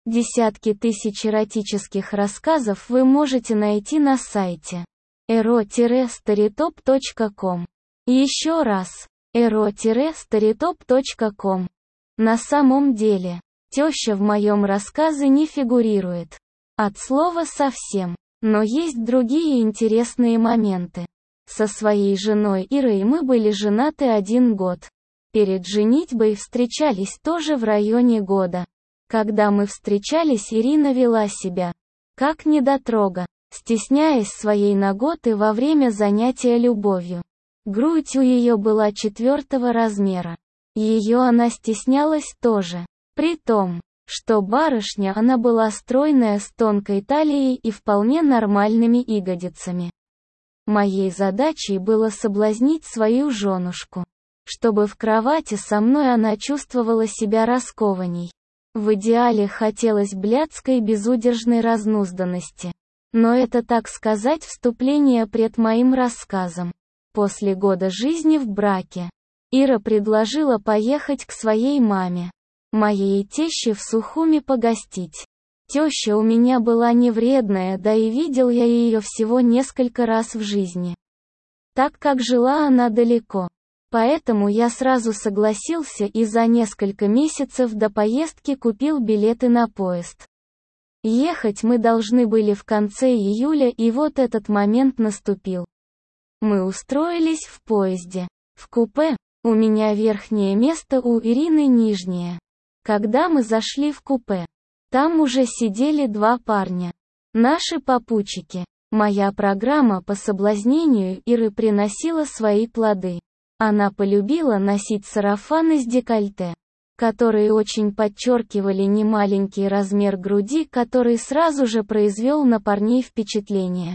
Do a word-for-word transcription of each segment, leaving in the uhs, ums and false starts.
Десятки тысяч эротических рассказов вы можете найти на сайте эро старитоп точка ком. Еще раз, эро старитоп точка ком. На самом деле, теща в моем рассказе не фигурирует. От слова совсем. Но есть другие интересные моменты. Со своей женой Ирой мы были женаты один год. Перед женитьбой встречались тоже в районе года. Когда мы встречались, Ирина вела себя как недотрога, стесняясь своей наготы во время занятия любовью. Грудь у ее была четвертого размера. Ее она стеснялась тоже. При том, что барышня она была стройная с тонкой талией и вполне нормальными ягодицами. Моей задачей было соблазнить свою женушку, чтобы в кровати со мной она чувствовала себя раскованней. В идеале хотелось блядской безудержной разнузданности. Но это, так сказать, вступление пред моим рассказом. После года жизни в браке, Ира предложила поехать к своей маме, моей теще, в Сухуми погостить. Теща у меня была не вредная, да и видел я ее всего несколько раз в жизни. Так как жила она далеко. Поэтому я сразу согласился и за несколько месяцев до поездки купил билеты на поезд. Ехать мы должны были в конце июля, и вот этот момент наступил. Мы устроились в поезде. В купе, у меня верхнее место, у Ирины нижнее. Когда мы зашли в купе, там уже сидели два парня. Наши попутчики. Моя программа по соблазнению Иры приносила свои плоды. Она полюбила носить сарафаны с декольте, которые очень подчеркивали немаленький размер груди, который сразу же произвел на парней впечатление.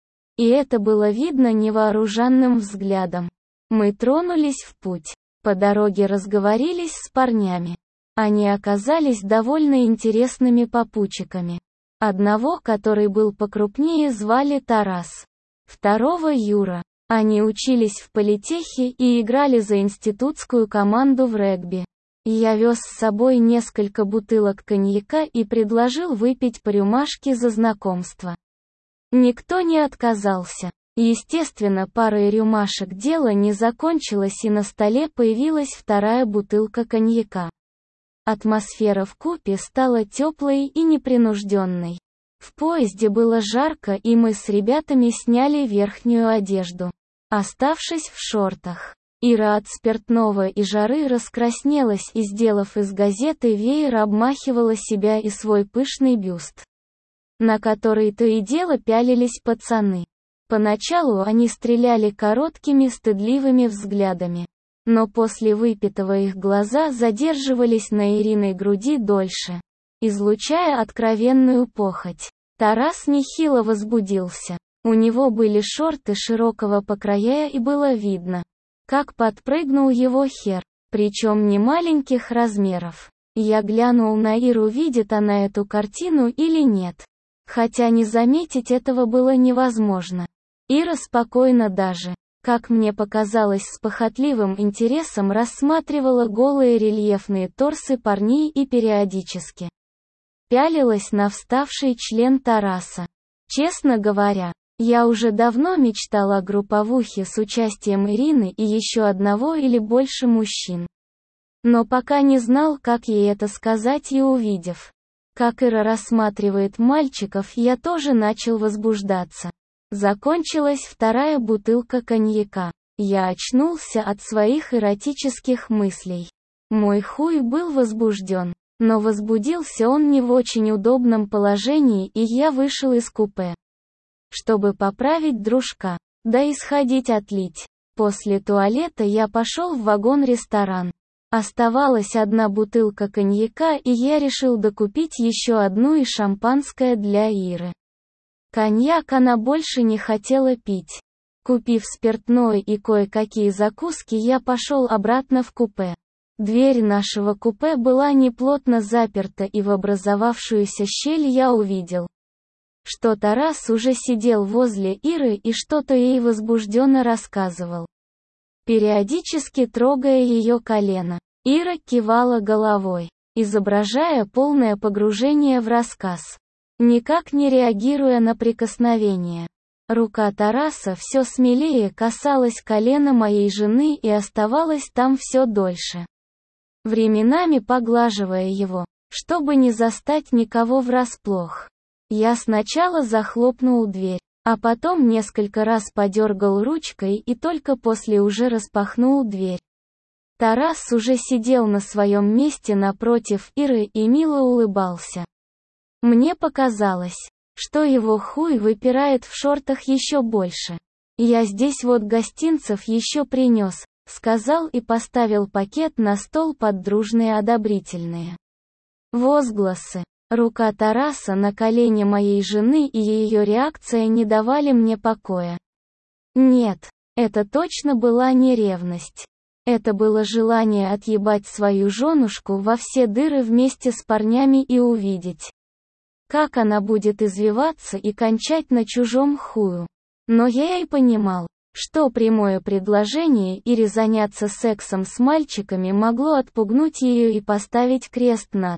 И это было видно невооруженным взглядом. Мы тронулись в путь. По дороге разговорились с парнями. Они оказались довольно интересными попутчиками. Одного, который был покрупнее, звали Тарас. Второго — Юра. Они учились в политехе и играли за институтскую команду в регби. Я вез с собой несколько бутылок коньяка и предложил выпить по рюмашке за знакомство. Никто не отказался. Естественно, парой рюмашек дело не закончилось, и на столе появилась вторая бутылка коньяка. Атмосфера в купе стала теплой и непринужденной. В поезде было жарко, и мы с ребятами сняли верхнюю одежду, оставшись в шортах. Ира от спиртного и жары раскраснелась и, сделав из газеты веер, обмахивала себя и свой пышный бюст, на который то и дело пялились пацаны. Поначалу они стреляли короткими стыдливыми взглядами, но после выпитого их глаза задерживались на Ириной груди дольше, излучая откровенную похоть. Тарас нехило возбудился. У него были шорты широкого покроя, и было видно, как подпрыгнул его хер, причем не маленьких размеров. Я глянул на Иру, видит она эту картину или нет. Хотя не заметить этого было невозможно. Ира спокойно, даже, как мне показалось, с похотливым интересом рассматривала голые рельефные торсы парней и периодически пялилась на вставший член Тараса. Честно говоря, я уже давно мечтала о групповухе с участием Ирины и еще одного или больше мужчин. Но пока не знал, как ей это сказать, и увидев, как Ира рассматривает мальчиков, я тоже начал возбуждаться. Закончилась вторая бутылка коньяка. Я очнулся от своих эротических мыслей. Мой хуй был возбужден, но возбудился он не в очень удобном положении, и я вышел из купе, чтобы поправить дружка, да и сходить отлить. После туалета я пошел в вагон-ресторан. Оставалась одна бутылка коньяка, и я решил докупить еще одну и шампанское для Иры. Коньяк она больше не хотела пить. Купив спиртное и кое-какие закуски, я пошел обратно в купе. Дверь нашего купе была неплотно заперта, и в образовавшуюся щель я увидел, что Тарас уже сидел возле Иры и что-то ей возбужденно рассказывал, периодически трогая ее колено. Ира кивала головой. изображая полное погружение в рассказ, никак не реагируя на прикосновение. Рука Тараса все смелее касалась колена моей жены и оставалась там все дольше, временами поглаживая его, чтобы не застать никого врасплох. Я сначала захлопнул дверь, а потом несколько раз подергал ручкой и только после уже распахнул дверь. Тарас уже сидел на своем месте напротив Иры и мило улыбался. Мне показалось, что его хуй выпирает в шортах еще больше. «Я здесь вот гостинцев еще принес», — сказал и поставил пакет на стол под дружные одобрительные возгласы. Рука Тараса на колене моей жены и ее реакция не давали мне покоя. Нет, это точно была не ревность. Это было желание отъебать свою женушку во все дыры вместе с парнями и увидеть, как она будет извиваться и кончать на чужом хую. Но я и понимал, что прямое предложение Ире заняться сексом с мальчиками могло отпугнуть ее и поставить крест над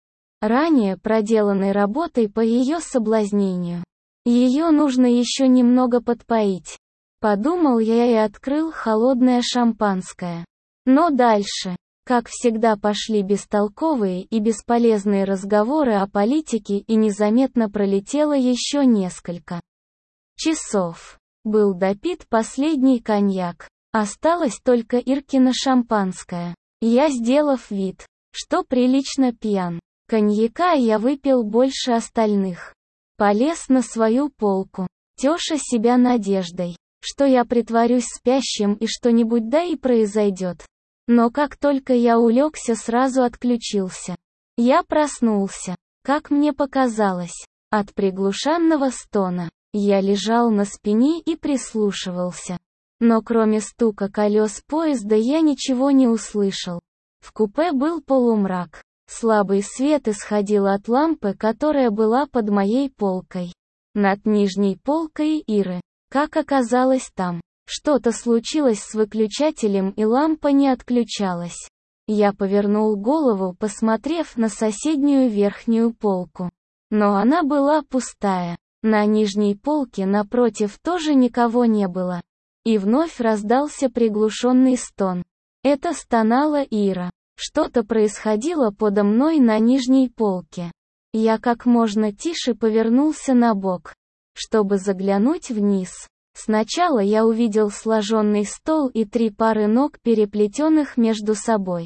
ранее проделанной работой по ее соблазнению. Ее нужно еще немного подпоить. Подумал я и открыл холодное шампанское. Но дальше, как всегда, пошли бестолковые и бесполезные разговоры о политике, и незаметно пролетело еще несколько часов. Был допит последний коньяк. Осталось только Иркино шампанское. Я, сделав вид, что прилично пьян, коньяка я выпил больше остальных. Полез на свою полку, теша себя надеждой, что я притворюсь спящим и что-нибудь да и произойдет. Но как только я улегся, сразу отключился. Я проснулся, как мне показалось, от приглушенного стона. Я лежал на спине и прислушивался. Но кроме стука колес поезда я ничего не услышал. В купе был полумрак. Слабый свет исходил от лампы, которая была под моей полкой. Над нижней полкой Иры. Как оказалось, там что-то случилось с выключателем и лампа не отключалась. Я повернул голову, посмотрев на соседнюю верхнюю полку. Но она была пустая. На нижней полке напротив тоже никого не было. И вновь раздался приглушенный стон. Это стонала Ира. Что-то происходило подо мной на нижней полке. Я как можно тише повернулся на бок, чтобы заглянуть вниз. Сначала я увидел сложенный стол и три пары ног, переплетенных между собой.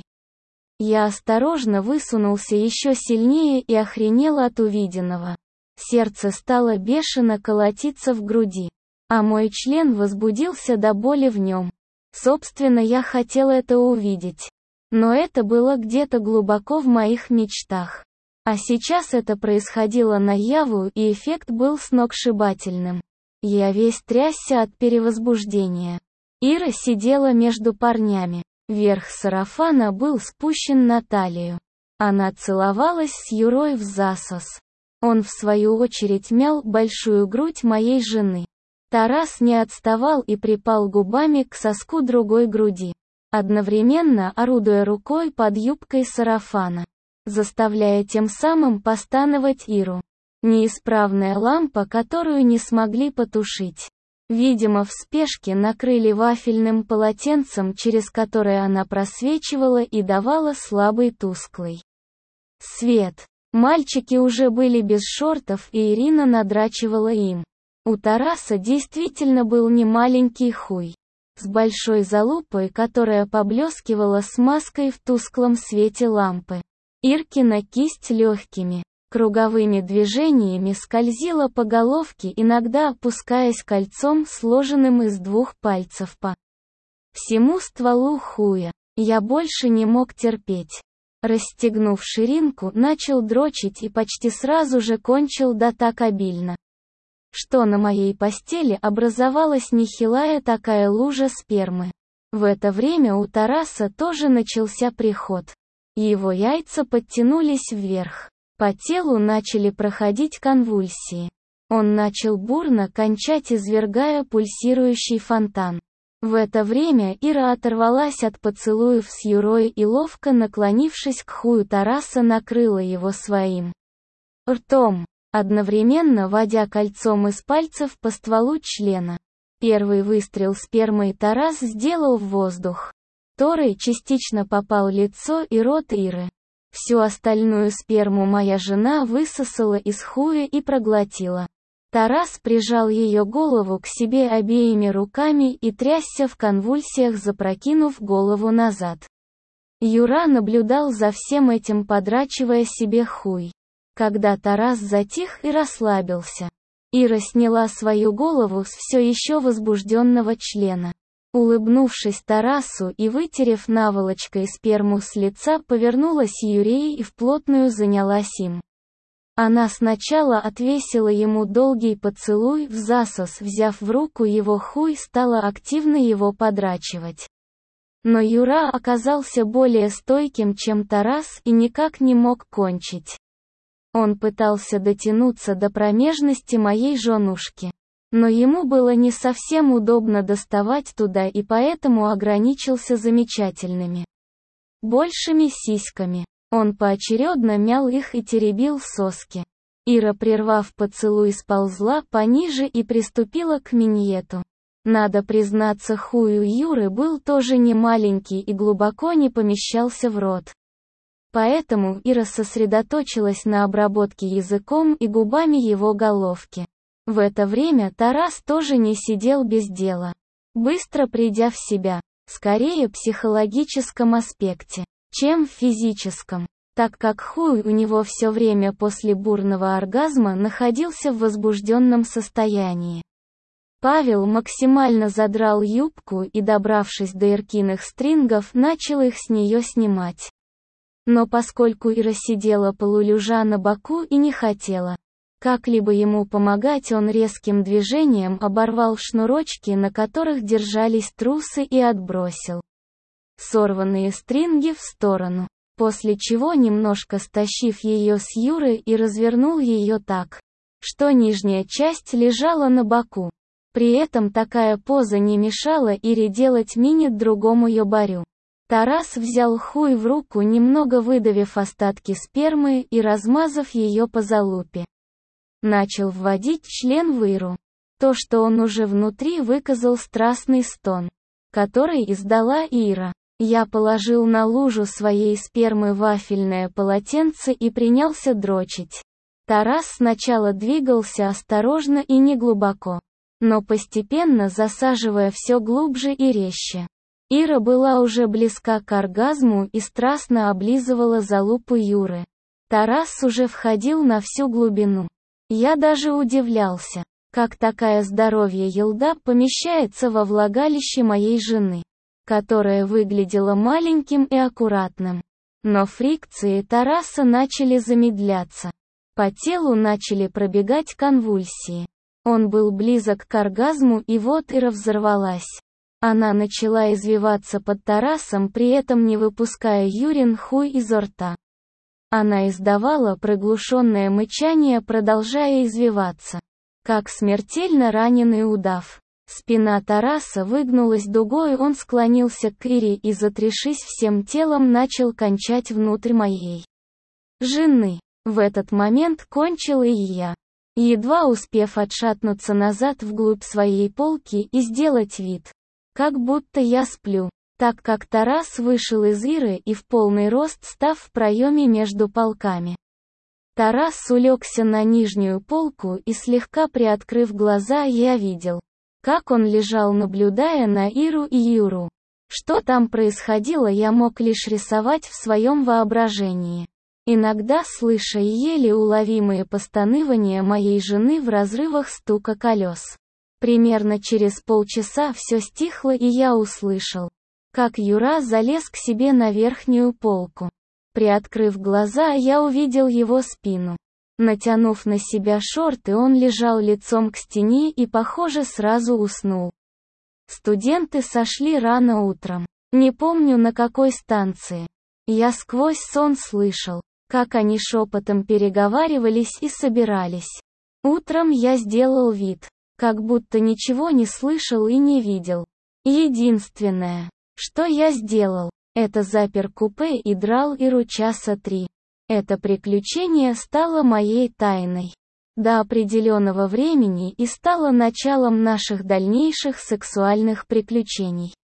Я осторожно высунулся еще сильнее и охренел от увиденного. Сердце стало бешено колотиться в груди, а мой член возбудился до боли в нем. Собственно, я хотел это увидеть. Но это было где-то глубоко в моих мечтах. А сейчас это происходило наяву, и эффект был сногсшибательным. Я весь трясся от перевозбуждения. Ира сидела между парнями. Верх сарафана был спущен на талию. Она целовалась с Юрой в засос. Он в свою очередь мял большую грудь моей жены. Тарас не отставал и припал губами к соску другой груди, одновременно орудуя рукой под юбкой сарафана, заставляя тем самым постановать Иру. Неисправная лампа, которую не смогли потушить. Видимо, в спешке накрыли вафельным полотенцем, через которое она просвечивала и давала слабый тусклый свет. Мальчики уже были без шортов, и Ирина надрачивала им. У Тараса действительно был немаленький хуй, с большой залупой, которая поблескивала смазкой в тусклом свете лампы. Иркина кисть легкими, круговыми движениями скользила по головке, иногда опускаясь кольцом, сложенным из двух пальцев по всему стволу хуя. Я больше не мог терпеть. Расстегнув ширинку, начал дрочить и почти сразу же кончил, да так обильно, что на моей постели образовалась нехилая такая лужа спермы. В это время у Тараса тоже начался приход. Его яйца подтянулись вверх. По телу начали проходить конвульсии. Он начал бурно кончать, извергая пульсирующий фонтан. В это время Ира оторвалась от поцелуев с Юрой и, ловко наклонившись к хую Тараса, накрыла его своим ртом, одновременно водя кольцом из пальцев по стволу члена. Первый выстрел спермой Тарас сделал в воздух, который частично попал в лицо и рот Иры. Всю остальную сперму моя жена высосала из хуя и проглотила. Тарас прижал ее голову к себе обеими руками и трясся в конвульсиях, запрокинув голову назад. Юра наблюдал за всем этим, подрачивая себе хуй. Когда Тарас затих и расслабился, Ира сняла свою голову с все еще возбужденного члена. Улыбнувшись Тарасу и вытерев наволочкой сперму с лица, повернулась Юрей и вплотную занялась им. Она сначала отвесила ему долгий поцелуй в засос, взяв в руку его хуй, стала активно его подрачивать. Но Юра оказался более стойким, чем Тарас, и никак не мог кончить. Он пытался дотянуться до промежности моей женушки, но ему было не совсем удобно доставать туда, и поэтому ограничился замечательными большими сиськами. Он поочередно мял их и теребил соски. Ира, прервав поцелуй, сползла пониже и приступила к миньету. Надо признаться, хуй у Юры был тоже не маленький и глубоко не помещался в рот. Поэтому Ира сосредоточилась на обработке языком и губами его головки. В это время Тарас тоже не сидел без дела, быстро придя в себя, скорее в психологическом аспекте, чем в физическом, так как хуй у него все время после бурного оргазма находился в возбужденном состоянии. Павел максимально задрал юбку и, добравшись до Иркиных стрингов, начал их с нее снимать. Но поскольку Ира сидела полулежа на боку и не хотела как-либо ему помогать, он резким движением оборвал шнурочки, на которых держались трусы, и отбросил сорванные стринги в сторону, после чего, немножко стащив ее с Юры, и развернул ее так, что нижняя часть лежала на боку. При этом такая поза не мешала Ире делать минет другому ёбарю. Тарас взял хуй в руку, немного выдавив остатки спермы и размазав ее по залупе. Начал вводить член в Иру. То, что он уже внутри, выказал страстный стон, который издала Ира. Я положил на лужу своей спермы вафельное полотенце и принялся дрочить. Тарас сначала двигался осторожно и неглубоко, но постепенно засаживая все глубже и резче. Ира была уже близка к оргазму и страстно облизывала залупу Юры. Тарас уже входил на всю глубину. Я даже удивлялся, как такая здоровья елда помещается во влагалище моей жены, которое выглядело маленьким и аккуратным. Но фрикции Тараса начали замедляться. По телу начали пробегать конвульсии. Он был близок к оргазму, и вот Ира взорвалась. Она начала извиваться под Тарасом, при этом не выпуская Юрин хуй изо рта. Она издавала приглушенное мычание, продолжая извиваться, как смертельно раненый удав. Спина Тараса выгнулась дугой, он склонился к Ире и, затрясшись всем телом, начал кончать внутрь моей жены. В этот момент кончила и я, едва успев отшатнуться назад вглубь своей полки и сделать вид, как будто я сплю, так как Тарас вышел из Иры и в полный рост, став в проеме между полками. Тарас улегся на нижнюю полку и, слегка приоткрыв глаза, я видел, как он лежал, наблюдая на Иру и Юру. Что там происходило, я мог лишь рисовать в своем воображении, иногда слыша еле уловимые постанывания моей жены в разрывах стука колес. Примерно через полчаса все стихло, и я услышал, как Юра залез к себе на верхнюю полку. Приоткрыв глаза, я увидел его спину. Натянув на себя шорты, он лежал лицом к стене и, похоже, сразу уснул. Студенты сошли рано утром. Не помню, на какой станции. Я сквозь сон слышал, как они шепотом переговаривались и собирались. Утром я сделал вид, как будто ничего не слышал и не видел. Единственное, что я сделал, это запер купе и драл Иру часа три. Это приключение стало моей тайной до определенного времени и стало началом наших дальнейших сексуальных приключений.